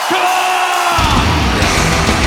Come on!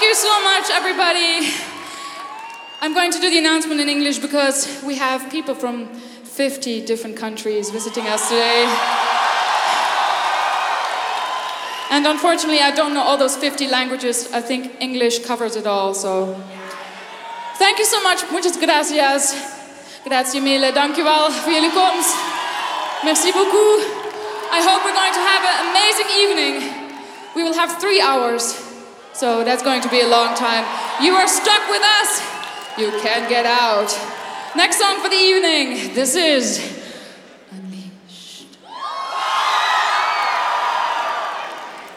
you so much, everybody. I'm going to do the announcement in English because we have people from 50 different countries visiting us today. And unfortunately, I don't know all those 50 languages. I think English covers it all, so... Thank you so much. Muchas gracias. Grazie mille. Dankjewel voor jullie komst. Merci beaucoup. I hope we're going to have an amazing evening. We will have 3 hours, so that's going to be a long time. You are stuck with us. You can't get out. Next song for the evening. This is